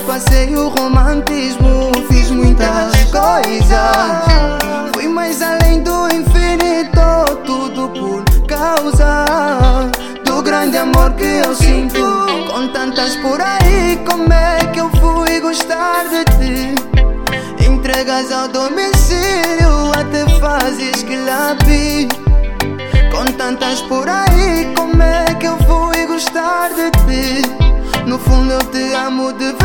passei o romantismo, fiz muitas coisas. Fui mais além do infinito, tudo por causa do grande amor que eu sinto. Com tantas por aí, como é que eu fui gostar de ti? Entregas ao domicílio, até fazes que lápis. Com tantas por aí, como é que eu fui gostar de ti? No fundo eu te amo de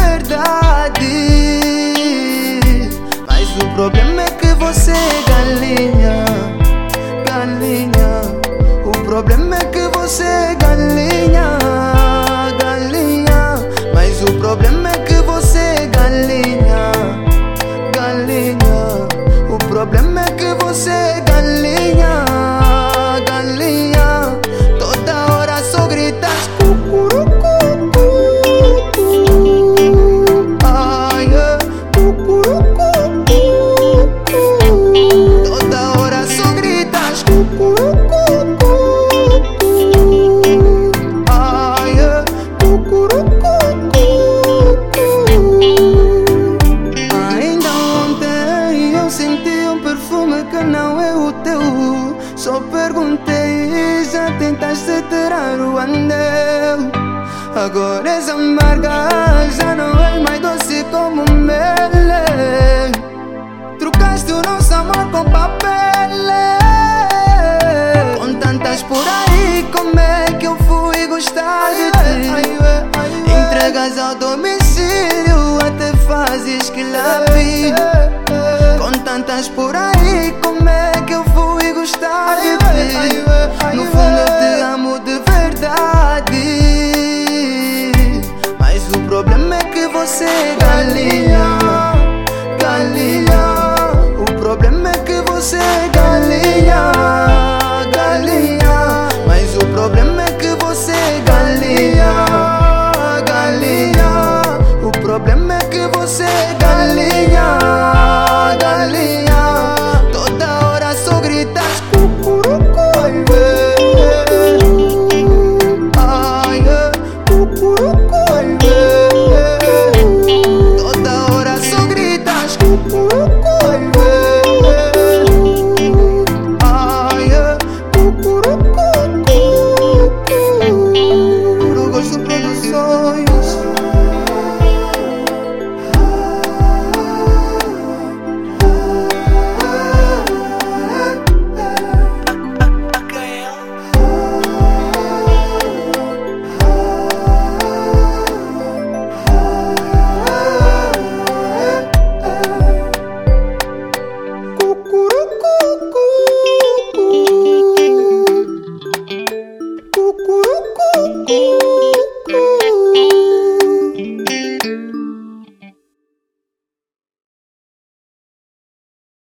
verdade, mas o problema é que você é galinha, galinha. O problema é que você é galinha, galinha. Mas o problema é que você é galinha, galinha. O problema é que você é galinha, galinha. Toda hora só gritas cucurucucu. Ai, cucurucucu. Toda hora só gritas cucurucucu. Ai, cucurucucu. Ainda ontem eu senti um perfume que não é o teu. Só perguntei e já tentaste tirar o anel. Agora és amarga, já não és mais doce como mel. Trocaste o nosso amor com papel. Com tantas por aí, como é que eu fui gostar de ti? Entregas ao domicílio, até fazes que lápis. Com tantas por aí, como é que eu fui gostar de ti? No fundo eu te amo de verdade, mas o problema é que você é galinha.